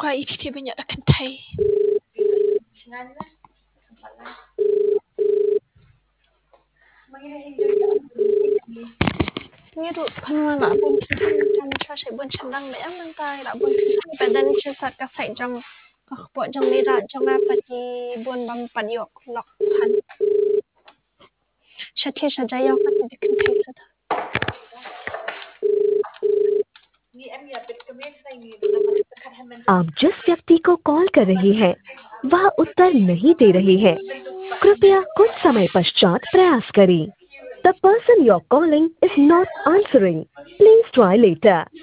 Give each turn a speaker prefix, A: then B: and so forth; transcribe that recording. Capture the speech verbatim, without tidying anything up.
A: quay thì bây giờ đã cần thấy nghe được phần mà đã buồn thân thân trong cho sẽ buồn chân đăng để ấm nâng tay đã buồn thân thân và đơn chưa sạch các sảnh trong các bộ trong đi ra trong ra bật đi buồn bằng bật dọc lọc thân sẽ thiết sẽ trái dọc bật đi cần thấy thật
B: आप जिस व्यक्ति को कॉल कर रही हैं वह उत्तर नहीं दे रही है कृपया कुछ समय पश्चात प्रयास करें The person you're calling is not answering. Please try later.